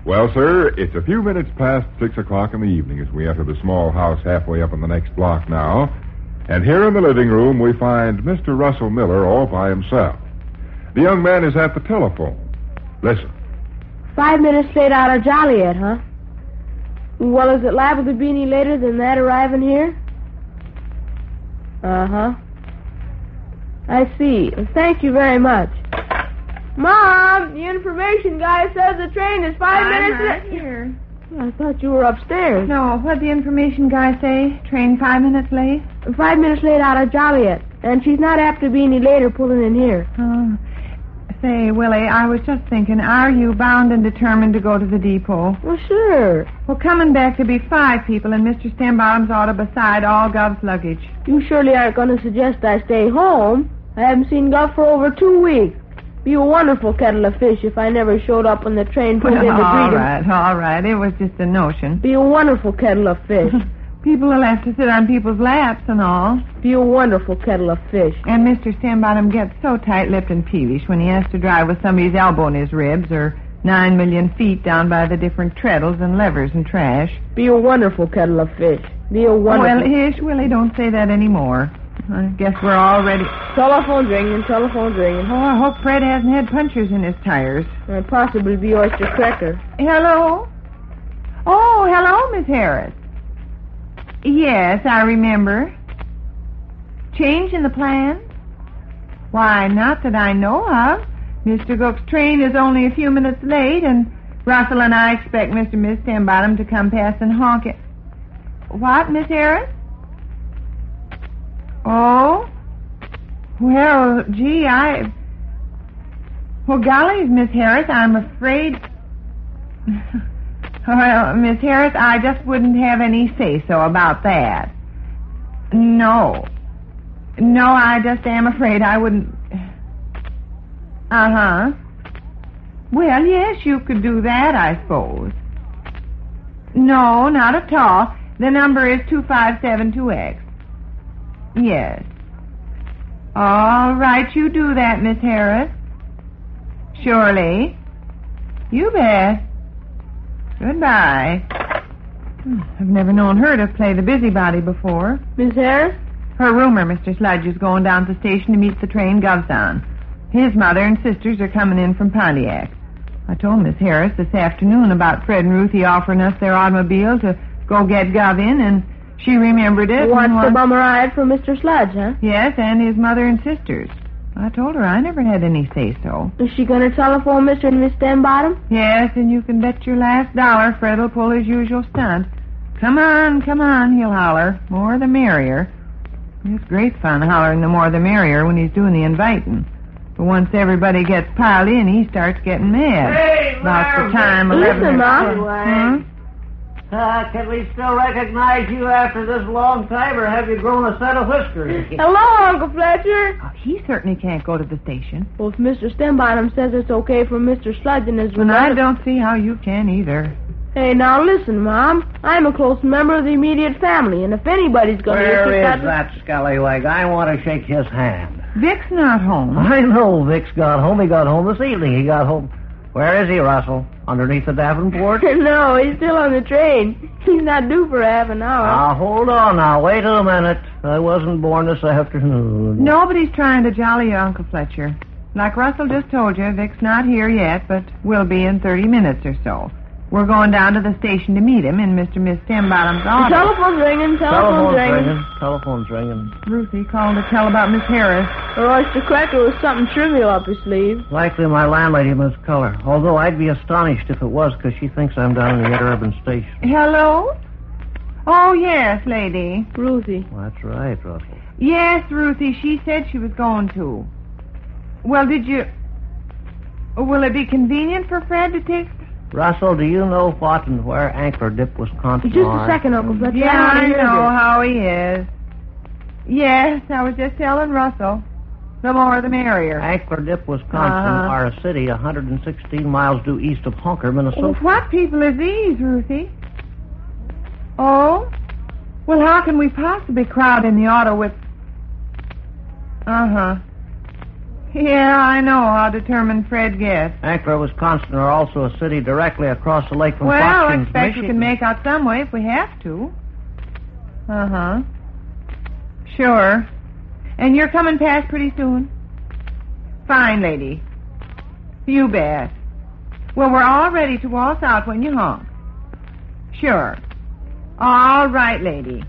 Well, sir, it's a few minutes past 6 o'clock in the evening as we enter the small house halfway up in the next block now. And here in the living room, we find Mr. Russell Miller all by himself. The young man is at the telephone. Listen. 5 minutes late out of Joliet, huh? Well, is it liable to be any later than that arriving here? Uh-huh. I see. Thank you very much. Mom, the information guy says the train is 5 minutes late. Right here. I thought you were upstairs. No, what'd the information guy say? Train 5 minutes late? 5 minutes late out of Joliet. And she's not apt to be any later pulling in here. Oh. Say, Willie, I was just thinking, are you bound and determined to go to the depot? Well, sure. Well, coming back to be 5 people and Mr. Stambottom's auto beside all Gov's luggage. You surely aren't going to suggest I stay home. I haven't seen Gov for over 2 weeks. Be a wonderful kettle of fish if I never showed up when the train pulled in to greet him. All right. It was just a notion. Be a wonderful kettle of fish. People will have to sit on people's laps and all. Be a wonderful kettle of fish. And Mr. Stambottom gets so tight-lipped and peevish when he has to drive with somebody's elbow in his ribs or 9 million feet down by the different treadles and levers and trash. Be a wonderful kettle of fish. Be a wonderful... Well, Hish, Willie, don't say that anymore. I guess we're all ready. Telephone's ringing, telephone's ringing. Oh, I hope Fred hasn't had punctures in his tires. And possibly be oyster cracker. Hello? Oh, hello, Miss Harris. Yes, I remember. Change in the plan? Why, not that I know of. Mr. Cook's train is only a few minutes late, and Russell and I expect Mr. and Miss Stambottom to come past and honk it. What, Miss Harris? Oh? Well, gee, Well, golly, Miss Harris, I'm afraid... Well, Miss Harris, I just wouldn't have any say-so about that. No, I just am afraid I wouldn't... Uh-huh. Well, yes, you could do that, I suppose. No, not at all. The number is 2572X. Yes. All right, you do that, Miss Harris. Surely. You bet. Goodbye. I've never known her to play the busybody before. Miss Harris? Her roomer, Mr. Sludge, is going down to the station to meet the train Gov's on. His mother and sisters are coming in from Pontiac. I told Miss Harris this afternoon about Fred and Ruthie offering us their automobile to go get Gov in, and she remembered it. Wants to bum a ride for Mr. Sludge, huh? Yes, and his mother and sisters. I told her I never had any say-so. Is she going to telephone Mr. and Miss Stambottom? Yes, and you can bet your last dollar Fred will pull his usual stunt. Come on, he'll holler. More the merrier. It's great fun hollering the more the merrier when he's doing the inviting. But once everybody gets piled in, he starts getting mad. Hey, about the time 11 Listen, Mom. Can we still recognize you after this long time, or have you grown a set of whiskers? Hello, Uncle Fletcher. Oh, he certainly can't go to the station. Well, if Mr. Stambottom says it's okay for Mr. Sludge and his... And I don't see how you can either. Hey, now listen, Mom. I'm a close member of the immediate family, and if anybody's going to... Where is that scallywag? I want to shake his hand. Vic's not home. I know Vic's got home. He got home this evening. He got home... Where is he, Russell? Underneath the Davenport? No, he's still on the train. He's not due for half an hour. Now, hold on now. Wait a minute. I wasn't born this afternoon. Nobody's trying to jolly you, Uncle Fletcher. Like Russell just told you, Vic's not here yet, but will be in 30 minutes or so. We're going down to the station to meet him in Mr. and Miss Stambottom's auto. Telephone's ringing. Telephone's ringing. Ruthie called to tell about Miss Harris. Her oyster cracker was something trivial up her sleeve. Likely my landlady, Miss Culler. Although I'd be astonished if it was, because she thinks I'm down in the interurban station. Hello? Oh, yes, lady. Ruthie. Well, that's right, Russell. Yes, Ruthie, she said she was going to. Well, did you... Will it be convenient for Fred to take... Russell, do you know what and where Anchor Dip, Wisconsin Just a second, Uncle Fletcher. Yeah, I know how he is. Yes, I was just telling Russell. The more the merrier. Anchor Dip, Wisconsin, are a city 116 miles due east of Honker, Minnesota. Well, what people are these, Ruthie? Oh? Well, how can we possibly crowd in the auto with... Yeah, I know how determined Fred gets. Ankara, Wisconsin, are also a city directly across the lake from Well, I Foxton's, expect we Michigan. can make out some way if we have to. Uh-huh. Sure. And you're coming past pretty soon? Fine, lady. You bet. Well, we're all ready to waltz out when you honk. Sure. All right, lady.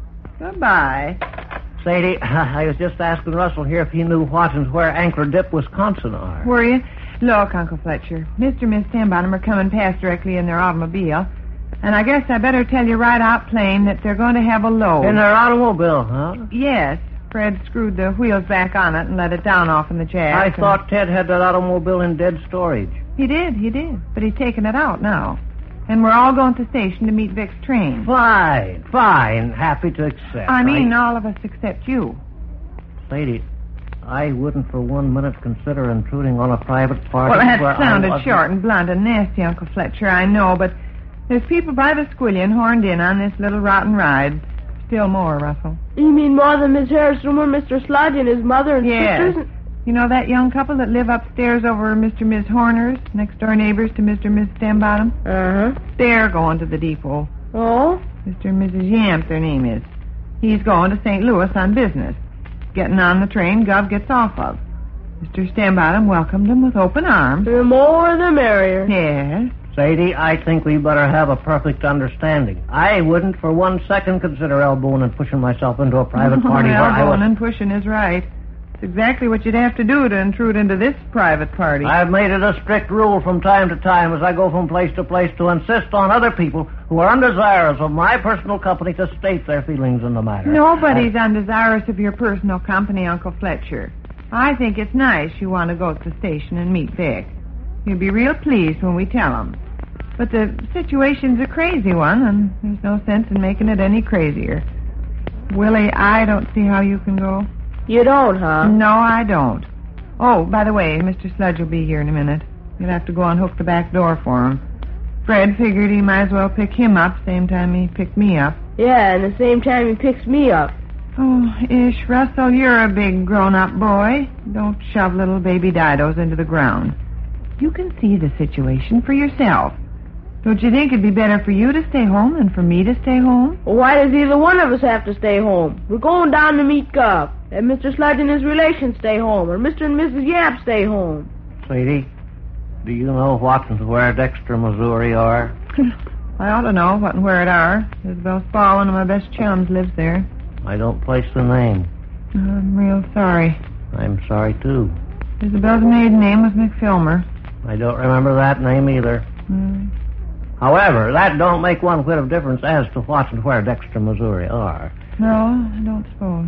Goodbye. Sadie, I was just asking Russell here if he knew what and where Ankara Dip, Wisconsin are. Were you? Look, Uncle Fletcher, Mr. and Miss Stambottom are coming past directly in their automobile. And I guess I better tell you right out plain that they're going to have a load. In their automobile, huh? Yes. Fred screwed the wheels back on it and let it down off in the jack. I thought Ted had that automobile in dead storage. He did. But he's taking it out now. And we're all going to the station to meet Vic's train. Fine. Happy to accept. I mean, all of us except you. Sadie, I wouldn't for 1 minute consider intruding on a private party. Well, that where sounded I short and blunt and nasty, Uncle Fletcher, I know, but there's people by the squillion horned in on this little rotten ride. Still more, Russell. You mean more than Miss Harris' room where Mr. Sludge and his mother and sisters? You know that young couple that live upstairs over Mr. and Miss Horner's, next door neighbors to Mr. and Miss Stambottom? Uh-huh. They're going to the depot. Oh? Mr. and Mrs. Yamp, their name is. He's going to St. Louis on business. Getting on the train Gov gets off of. Mr. Stambottom welcomed him with open arms. The more the merrier. Yes. Sadie, I think we better have a perfect understanding. I wouldn't for 1 second consider elbowing and pushing myself into a private party where I Elbowing was... and pushing is right. It's exactly what you'd have to do to intrude into this private party. I've made it a strict rule from time to time as I go from place to place to insist on other people who are undesirous of my personal company to state their feelings in the matter. Nobody's undesirous of your personal company, Uncle Fletcher. I think it's nice you want to go to the station and meet Vic. He'll be real pleased when we tell him. But the situation's a crazy one, and there's no sense in making it any crazier. Willie, I don't see how you can go. You don't, huh? No, I don't. Oh, by the way, Mr. Sludge will be here in a minute. You'll have to go unhook the back door for him. Fred figured he might as well pick him up same time he picked me up. Yeah, and the same time he picks me up. Oh, Ish, Russell, you're a big grown-up boy. Don't shove little baby didos into the ground. You can see the situation for yourself. Don't you think it'd be better for you to stay home than for me to stay home? Well, why does either one of us have to stay home? We're going down to meet Gov. And Mr. Sludge and his relations stay home, or Mr. and Mrs. Yamp stay home. Sadie, do you know what and where Dexter, Missouri are? I ought to know what and where it are. Isabel Spall, one of my best chums, lives there. I don't place the name. I'm real sorry. I'm sorry, too. Isabel's maiden name was McFilmer. I don't remember that name either. However, that don't make one whit of difference as to what and where Dexter, Missouri are. No, I don't suppose.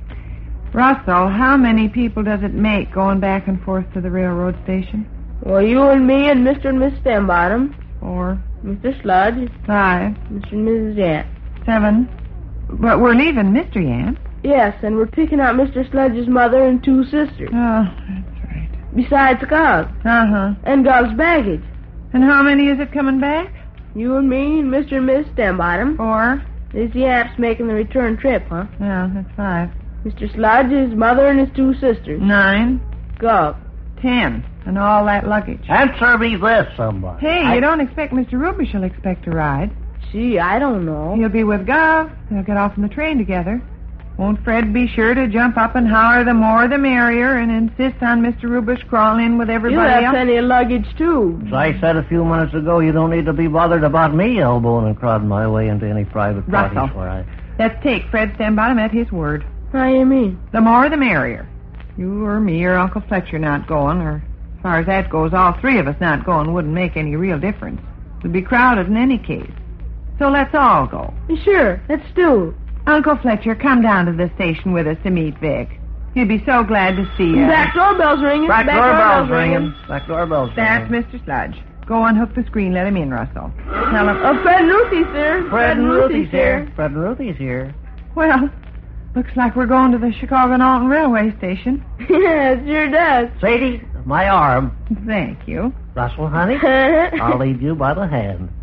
Russell, how many people does it make going back and forth to the railroad station? Well, you and me and Mr. and Miss Stambottom. 4. Mr. Sludge. 5. Mr. and Mrs. Yamp. 7. But we're leaving Mr. Yamp. Yes, and we're picking out Mr. Sludge's mother and 2 sisters. Oh, that's right. Besides Gov. Uh-huh. And Gov's baggage. And how many is it coming back? You and me and Mr. and Miss Stambottom. 4. Miss Yamp's making the return trip, huh? Yeah, that's 5. Mr. Sludge, his mother, and his 2 sisters. 9. Gov. 10. And all that luggage. Answer me this, somebody. Hey, you don't expect Mr. Rubish will expect to ride. Gee, I don't know. He'll be with Gov. They'll get off on the train together. Won't Fred be sure to jump up and holler the more the merrier and insist on Mr. Rubish crawling in with everybody You'll have else? plenty of luggage, too. As I said a few minutes ago, you don't need to be bothered about me elbowing and crowding my way into any private parties Russell. where I... Let's take Fred Stambottom at his word. How you mean? The more the merrier. You or me or Uncle Fletcher not going, or as far as that goes, all 3 of us not going wouldn't make any real difference. We'd be crowded in any case. So let's all go. Sure, let's do. Uncle Fletcher, come down to the station with us to meet Vic. He'll be so glad to see you. Back doorbell's ringing. Back doorbell's ringing. Back doorbell's That's ringing. Mr. Sludge. Go unhook the screen. Let him in, Russell. Tell him... Fred and Ruthie's here. Fred and Ruthie's here. Fred and Ruthie's here. Well, looks like we're going to the Chicago-Alton Railway Station. Yeah, it sure does. Sadie, my arm. Thank you. Russell, honey, I'll lead you by the hand.